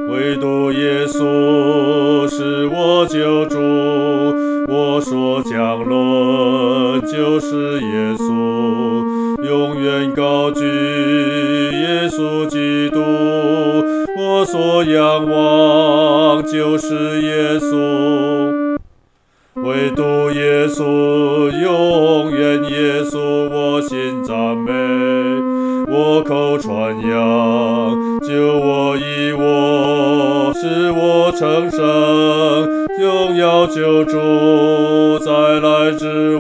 唯独耶稣是我救主，我所讲论就是耶稣，永远高举耶稣基督，我所仰望就是耶稣。唯独耶稣，永远耶稣，我心赞美，我口传扬，救我以我，使我成圣，荣耀救主再来之